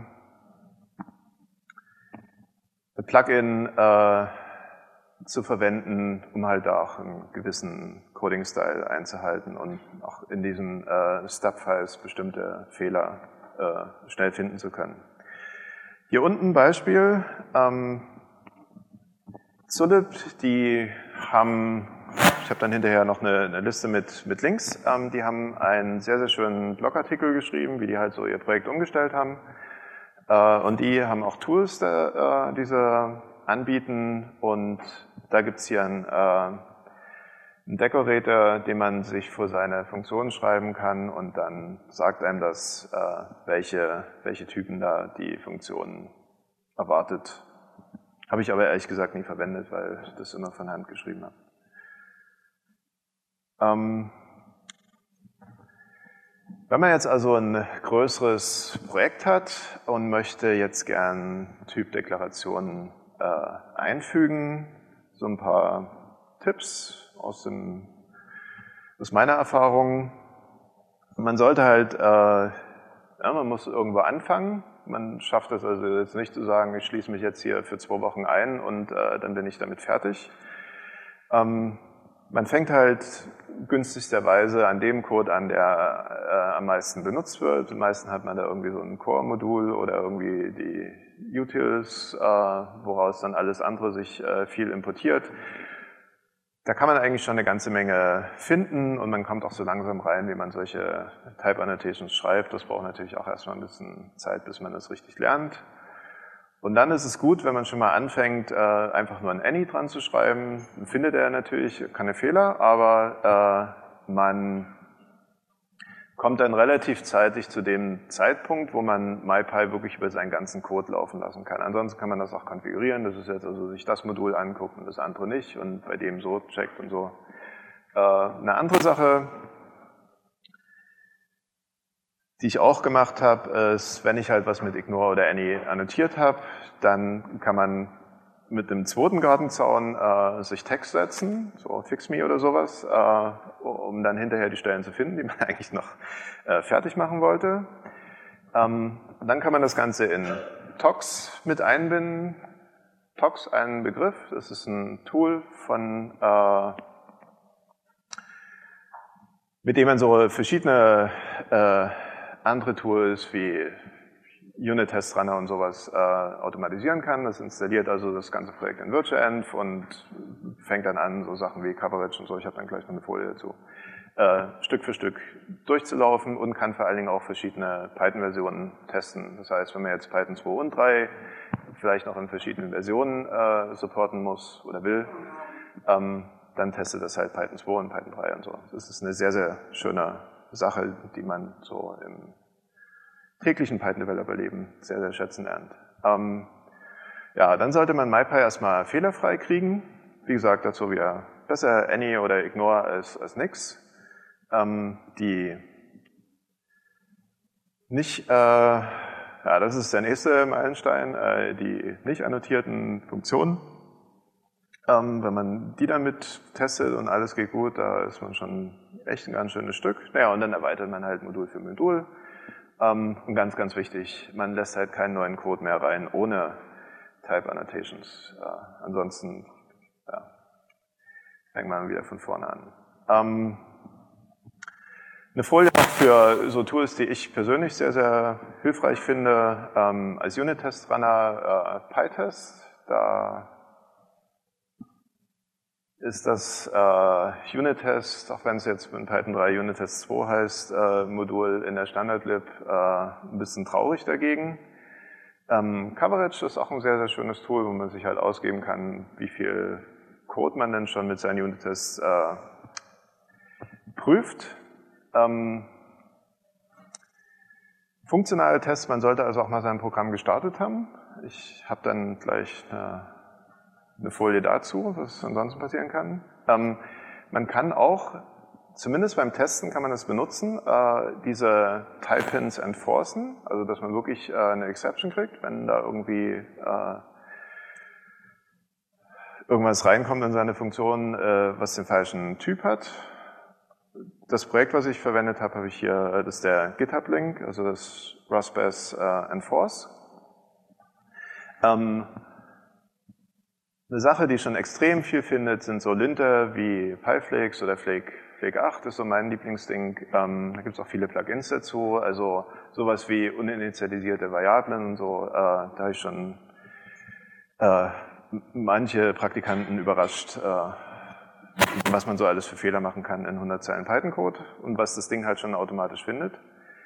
Plugin zu verwenden, um halt auch einen gewissen Coding-Style einzuhalten und auch in diesen Stub-Files bestimmte Fehler schnell finden zu können. Hier unten ein Beispiel. Zulip, die haben, ich habe dann hinterher noch eine Liste mit Links, die haben einen sehr, sehr schönen Blogartikel geschrieben, wie die halt so ihr Projekt umgestellt haben. Und die haben auch Tools, die sie anbieten, und da gibt's hier einen Decorator, den man sich vor seine Funktionen schreiben kann, und dann sagt einem das, welche Typen da die Funktionen erwartet. Habe ich aber ehrlich gesagt nie verwendet, weil ich das immer von Hand geschrieben habe. Wenn man jetzt also ein größeres Projekt hat und möchte jetzt gern Typdeklarationen einfügen, so ein paar Tipps aus meiner Erfahrung. Man sollte halt, man muss irgendwo anfangen. Man schafft es also jetzt nicht zu sagen, ich schließe mich jetzt hier für 2 Wochen ein und dann bin ich damit fertig. Man fängt halt günstigsterweise an dem Code an, der am meisten benutzt wird. Am meisten hat man da irgendwie so ein Core-Modul oder irgendwie die Utils, woraus dann alles andere sich viel importiert. Da kann man eigentlich schon eine ganze Menge finden, und man kommt auch so langsam rein, wie man solche Type Annotations schreibt. Das braucht natürlich auch erstmal ein bisschen Zeit, bis man das richtig lernt. Und dann ist es gut, wenn man schon mal anfängt, einfach nur ein Any dran zu schreiben. Dann findet er natürlich keine Fehler, aber man kommt dann relativ zeitig zu dem Zeitpunkt, wo man MyPy wirklich über seinen ganzen Code laufen lassen kann. Ansonsten kann man das auch konfigurieren. Das ist jetzt also sich das Modul anguckt und das andere nicht und bei dem so checkt und so. Eine andere Sache, die ich auch gemacht habe, ist, wenn ich halt was mit Ignore oder Any annotiert habe, dann kann man mit dem zweiten Gartenzaun sich Text setzen, so Fix Me oder sowas, um dann hinterher die Stellen zu finden, die man eigentlich noch fertig machen wollte. Dann kann man das Ganze in Tox mit einbinden. Tox, ein Begriff, das ist ein Tool mit dem man so verschiedene andere Tools wie Unit-Test-Runner und sowas automatisieren kann. Das installiert also das ganze Projekt in VirtualenV und fängt dann an, so Sachen wie Coverage und so, ich habe dann gleich noch eine Folie dazu, Stück für Stück durchzulaufen, und kann vor allen Dingen auch verschiedene Python-Versionen testen. Das heißt, wenn man jetzt Python 2 und 3 vielleicht noch in verschiedenen Versionen supporten muss oder will, dann testet das halt Python 2 und Python 3 und so. Das ist eine sehr, sehr schöne Sache, die man so im täglichen Python-Developer-Leben sehr, sehr schätzen lernt. Ja, dann sollte man MyPy erstmal fehlerfrei kriegen. Wie gesagt, dazu wieder besser Any oder Ignore als nix. Die nicht, ja, das ist der nächste Meilenstein, die nicht annotierten Funktionen. Wenn man die dann mit testet und alles geht gut, da ist man schon echt ein ganz schönes Stück. Naja, und dann erweitert man halt Modul für Modul. Und ganz, ganz wichtig, man lässt halt keinen neuen Code mehr rein ohne Type Annotations. Ansonsten fängt man wieder von vorne an. Eine Folie auch für so Tools, die ich persönlich sehr, sehr hilfreich finde, als Unit-Test-Runner PyTest. Da ist das Unit-Test, auch wenn es jetzt in Python 3 Unit-Test 2 heißt, Modul in der Standard-Lib ein bisschen traurig dagegen. Coverage ist auch ein sehr, sehr schönes Tool, wo man sich halt ausgeben kann, wie viel Code man denn schon mit seinen Unit-Tests prüft. Funktionale Tests, man sollte also auch mal sein Programm gestartet haben. Ich habe dann gleich eine Folie dazu, was ansonsten passieren kann. Man kann auch, zumindest beim Testen kann man es benutzen, diese Type-Hints enforcen, also dass man wirklich eine Exception kriegt, wenn da irgendwie irgendwas reinkommt in seine Funktion, was den falschen Typ hat. das Projekt, was ich verwendet habe, habe ich hier, das ist der GitHub-Link, also das RustBash Enforce. Eine Sache, die schon extrem viel findet, sind so Linter wie PyFlakes oder Flake 8 ist so mein Lieblingsding. Da gibt es auch viele Plugins dazu, also sowas wie uninitialisierte Variablen und so. Da habe ich schon manche Praktikanten überrascht, was man so alles für Fehler machen kann in 100 Zeilen Python-Code und was das Ding halt schon automatisch findet.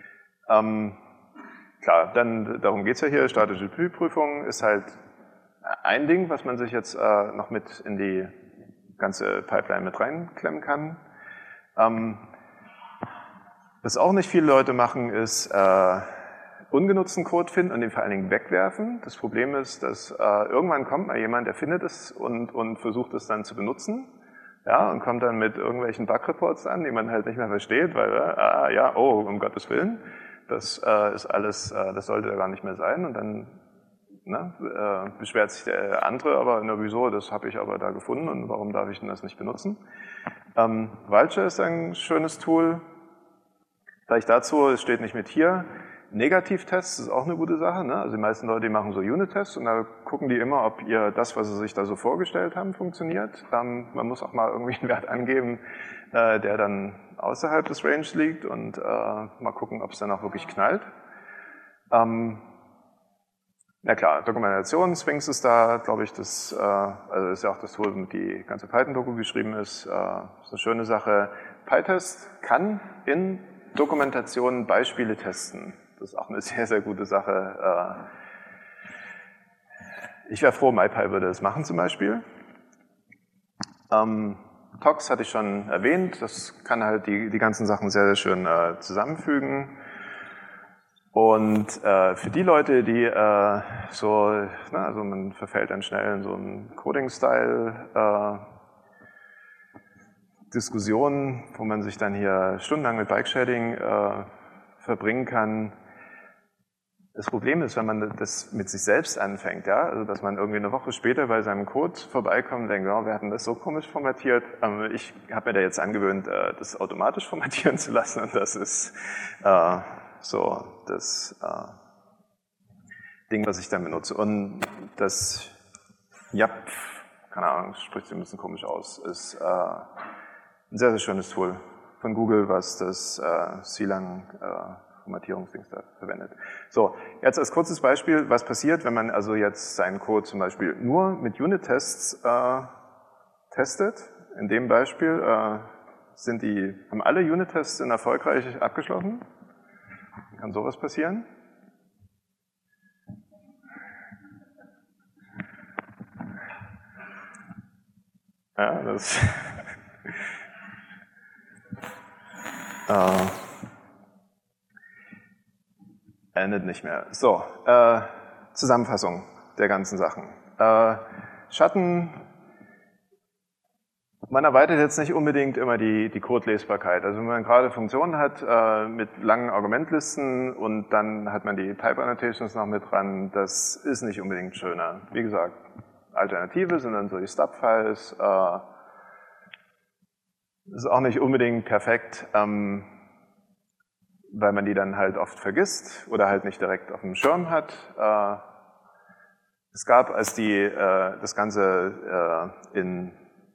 Klar, dann darum geht's ja hier, statische Prüfung ist halt ein Ding, was man sich jetzt noch mit in die ganze Pipeline mit reinklemmen kann. Was auch nicht viele Leute machen, ist ungenutzten Code finden und den vor allen Dingen wegwerfen. Das Problem ist, dass irgendwann kommt mal jemand, der findet es und versucht es dann zu benutzen. Ja, und kommt dann mit irgendwelchen Bug-Reports an, die man halt nicht mehr versteht, weil, ja, oh, um Gottes Willen, das ist alles, das sollte da gar nicht mehr sein. Und dann beschwert sich der andere, aber na, wieso, das habe ich aber da gefunden und warum darf ich denn das nicht benutzen? Vultr ist ein schönes Tool. Vielleicht dazu, es steht nicht mit hier, Negativtests ist auch eine gute Sache. Ne? Also die meisten Leute, die machen so Unit-Tests und da gucken die immer, ob das, was sie sich da so vorgestellt haben, funktioniert. Man muss auch mal irgendwie einen Wert angeben, der dann außerhalb des Range liegt und mal gucken, ob es dann auch wirklich knallt. Na klar, Dokumentation, Sphinx ist da, glaube ich, also ist ja auch das Tool, womit die ganze Python-Doku geschrieben ist. Ist eine schöne Sache. PyTest kann in Dokumentationen Beispiele testen. Das ist auch eine sehr, sehr gute Sache. Ich wäre froh, MyPy würde das machen zum Beispiel. Tox hatte ich schon erwähnt. Das kann halt die ganzen Sachen sehr, sehr schön zusammenfügen. Und für die Leute, die also man verfällt dann schnell in so einen Coding-Style Diskussionen, wo man sich dann hier stundenlang mit Bike-Shading verbringen kann. Das Problem ist, wenn man das mit sich selbst anfängt, ja, also dass man irgendwie eine Woche später bei seinem Code vorbeikommt und denkt, oh, wir hatten das so komisch formatiert. Ich habe mir da jetzt angewöhnt, das automatisch formatieren zu lassen und das ist so das Ding, was ich dann benutze. Und das keine Ahnung, spricht sich ein bisschen komisch aus, ist ein sehr, sehr schönes Tool von Google, was das C-Lang Formatierungsdings da verwendet. So, jetzt als kurzes Beispiel, was passiert, wenn man also jetzt seinen Code zum Beispiel nur mit Unit-Tests testet. In dem Beispiel haben alle Unit-Tests erfolgreich abgeschlossen. Kann sowas passieren? Ja, das endet nicht mehr. So, Zusammenfassung der ganzen Sachen. Schatten, man erweitert jetzt nicht unbedingt immer die Codelesbarkeit. Also wenn man gerade Funktionen hat mit langen Argumentlisten und dann hat man die Type Annotations noch mit dran, das ist nicht unbedingt schöner. Wie gesagt, Alternative sind dann so die Stub-Files. Ist auch nicht unbedingt perfekt, weil man die dann halt oft vergisst oder halt nicht direkt auf dem Schirm hat. Es gab, als das Ganze in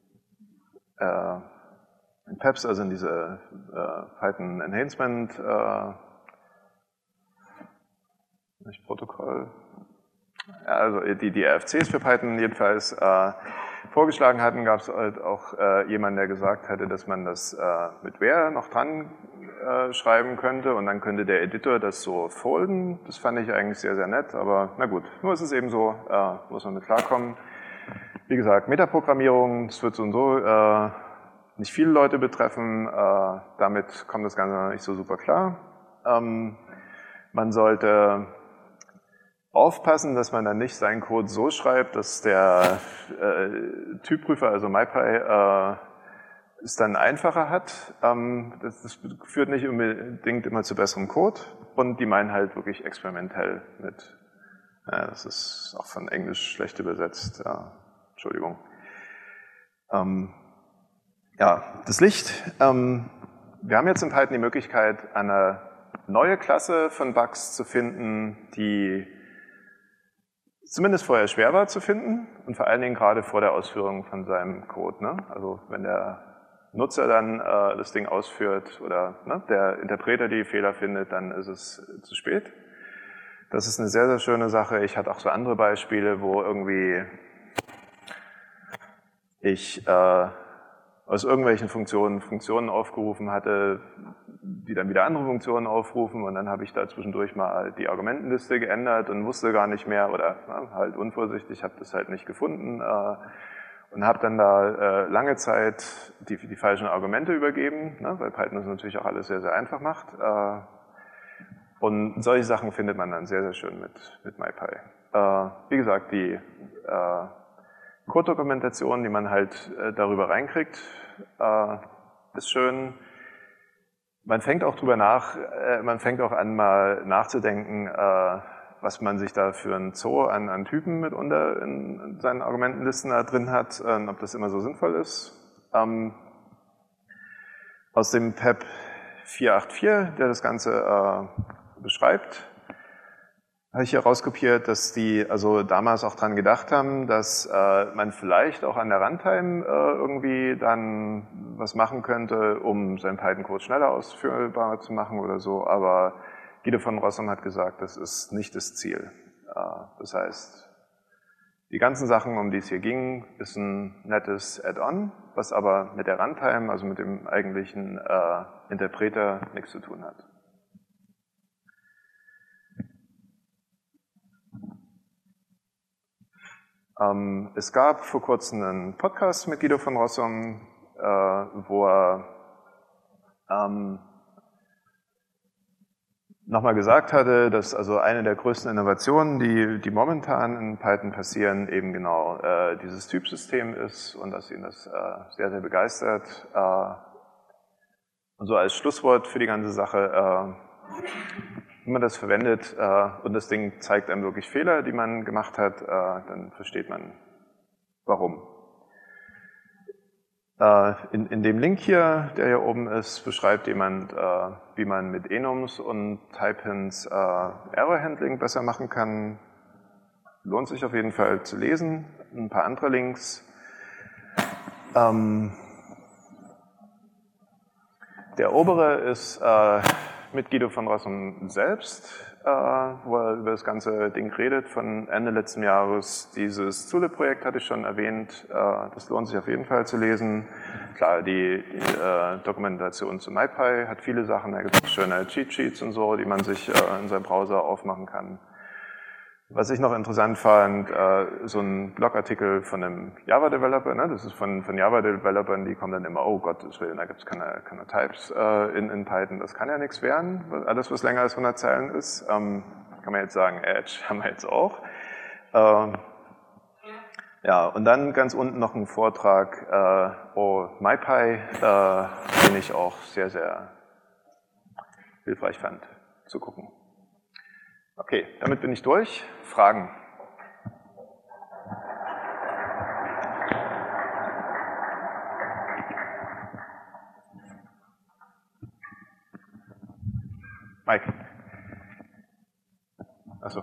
PEPs, also in diese Python Enhancement Protokoll, ja, also die RFCs für Python jedenfalls vorgeschlagen hatten, gab es halt auch jemanden, der gesagt hatte, dass man das mit Where noch dran schreiben könnte und dann könnte der Editor das so folden. Das fand ich eigentlich sehr, sehr nett, aber na gut, nur ist es eben so, muss man mit klarkommen. Wie gesagt, Metaprogrammierung, das wird so und so nicht viele Leute betreffen, damit kommt das Ganze noch nicht so super klar. Man sollte aufpassen, dass man dann nicht seinen Code so schreibt, dass der Typprüfer, also MyPy, es dann einfacher hat. Das führt nicht unbedingt immer zu besserem Code und die meinen halt wirklich experimentell mit. Das ist auch von Englisch schlecht übersetzt. Entschuldigung. Ja, das Licht. wir haben jetzt in Python die Möglichkeit, eine neue Klasse von Bugs zu finden, die zumindest vorher schwer war zu finden und vor allen Dingen gerade vor der Ausführung von seinem Code. Ne? Also wenn der Nutzer dann das Ding ausführt oder der Interpreter die Fehler findet, dann ist es zu spät. Das ist eine sehr, sehr schöne Sache. Ich hatte auch so andere Beispiele, wo irgendwie ich aus irgendwelchen Funktionen aufgerufen hatte, die dann wieder andere Funktionen aufrufen und dann habe ich da zwischendurch mal die Argumentenliste geändert und wusste gar nicht mehr oder halt unvorsichtig, habe das halt nicht gefunden und habe dann da lange Zeit die falschen Argumente übergeben, ne, weil Python das natürlich auch alles sehr, sehr einfach macht. Und solche Sachen findet man dann sehr, sehr schön mit MyPy. Wie gesagt, die Code-Dokumentation, die man halt darüber reinkriegt, ist schön. Man fängt auch an, mal nachzudenken, was man sich da für ein Zoo an Typen mitunter in seinen Argumentenlisten da drin hat, ob das immer so sinnvoll ist. Aus dem PEP 484, der das Ganze beschreibt, habe ich hier rauskopiert, dass die also damals auch dran gedacht haben, dass man vielleicht auch an der Runtime irgendwie dann was machen könnte, um seinen Python-Code schneller ausführbar zu machen oder so, aber Guido von Rossum hat gesagt, das ist nicht das Ziel. Das heißt, die ganzen Sachen, um die es hier ging, ist ein nettes Add-on, was aber mit der Runtime, also mit dem eigentlichen Interpreter, nichts zu tun hat. Es gab vor kurzem einen Podcast mit Guido von Rossum, wo er nochmal gesagt hatte, dass also eine der größten Innovationen, die momentan in Python passieren, eben genau dieses Typsystem ist und dass ihn das sehr, sehr begeistert. Und so als Schlusswort für die ganze Sache, wenn man das verwendet und das Ding zeigt einem wirklich Fehler, die man gemacht hat, dann versteht man, warum. In dem Link hier, der hier oben ist, beschreibt jemand, wie man mit Enums und Type-Hints Error-Handling besser machen kann. Lohnt sich auf jeden Fall zu lesen. Ein paar andere Links. Der obere ist mit Guido von Rossum selbst, wo er über das ganze Ding redet, von Ende letzten Jahres. Dieses Zulip-Projekt hatte ich schon erwähnt, das lohnt sich auf jeden Fall zu lesen. Klar, die Dokumentation zu MyPy hat viele Sachen, da gibt es schöne Cheat-Sheets und so, die man sich in seinem Browser aufmachen kann. Was ich noch interessant fand, so ein Blogartikel von einem Java-Developer, ne? Das ist von Java-Developern, die kommen dann immer, oh Gottes Willen, da gibt es keine Types in Python, das kann ja nichts werden, alles was länger als 100 Zeilen ist. Kann man jetzt sagen, Edge haben wir jetzt auch. Ja, und dann ganz unten noch ein Vortrag, MyPy, den ich auch sehr, sehr hilfreich fand, zu gucken. Okay, damit bin ich durch. Fragen? Mike? Achso.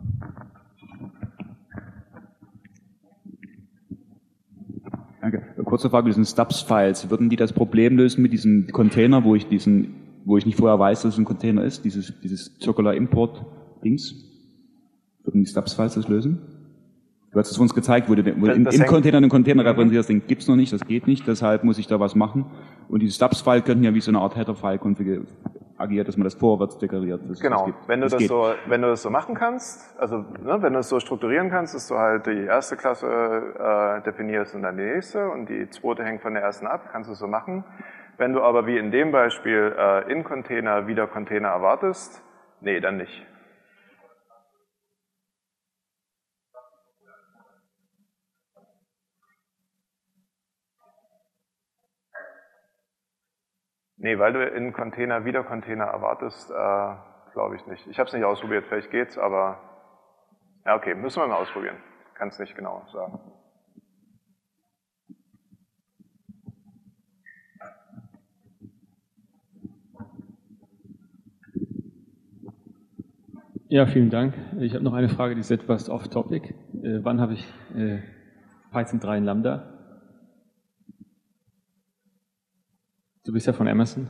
Danke. Kurze Frage, diesen Stubs-Files, würden die das Problem lösen mit diesem Container, wo ich nicht vorher weiß, dass es ein Container ist, dieses Circular Import-Dings? Würden die Stubs-Files das lösen? Du hast es uns gezeigt, wo du im Container einen Container referenzierst, den gibt's noch nicht, das geht nicht, deshalb muss ich da was machen. Und diese Stubs-File könnten ja wie so eine Art Header-File agiert, dass man das vorwärts deklariert. Genau, wenn du das so machen kannst, also ne, wenn du es so strukturieren kannst, dass du halt die erste Klasse definierst und dann die nächste und die zweite hängt von der ersten ab, kannst du es so machen. Wenn du aber wie in dem Beispiel in Container wieder Container erwartest, nee, dann nicht. Nee, weil du in Container wieder Container erwartest, glaube ich nicht. Ich habe es nicht ausprobiert, vielleicht geht's, aber ja, okay, müssen wir mal ausprobieren. Kann es nicht genau sagen. Ja, vielen Dank. Ich habe noch eine Frage, die ist etwas off-topic. Wann habe ich Python 3 in Lambda? Du bist ja von Amazon.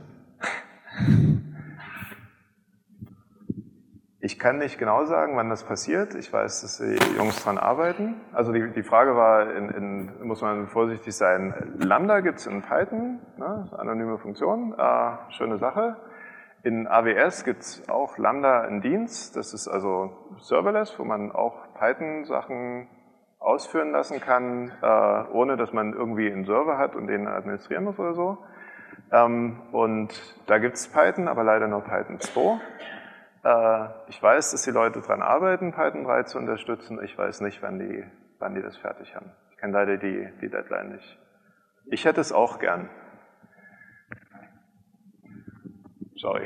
Ich kann nicht genau sagen, wann das passiert. Ich weiß, dass die Jungs dran arbeiten. Also die Frage war, muss man vorsichtig sein, Lambda gibt es in Python, ne? Anonyme Funktion, schöne Sache. In AWS gibt es auch Lambda in Dienst, das ist also serverless, wo man auch Python-Sachen ausführen lassen kann, ohne dass man irgendwie einen Server hat und den administrieren muss oder so. Und da gibt es Python, aber leider nur Python 2. Ich weiß, dass die Leute daran arbeiten, Python 3 zu unterstützen. Ich weiß nicht, wann die das fertig haben. Ich kenne leider die Deadline nicht. Ich hätte es auch gern. Sorry.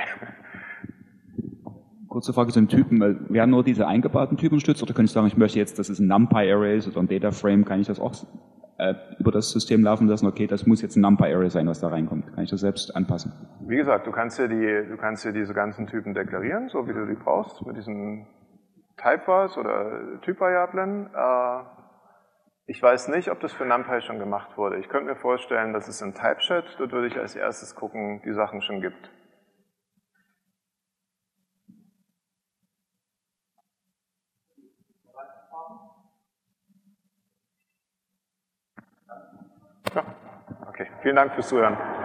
Kurze Frage zu den Typen. Werden nur diese eingebauten Typen unterstützt oder könnte ich sagen, ich möchte jetzt, dass es ein NumPy-Array ist oder ein Data-Frame, kann ich das auch über das System laufen lassen? Okay, das muss jetzt ein NumPy-Array sein, was da reinkommt. Kann ich das selbst anpassen? Wie gesagt, du kannst dir diese ganzen Typen deklarieren, so wie du die brauchst, mit diesen Typevars oder Typvariablen. Ich weiß nicht, ob das für NumPy schon gemacht wurde. Ich könnte mir vorstellen, dass es in Typechat, dort würde ich als erstes gucken, die Sachen schon gibt. Ja, okay. Vielen Dank fürs Zuhören.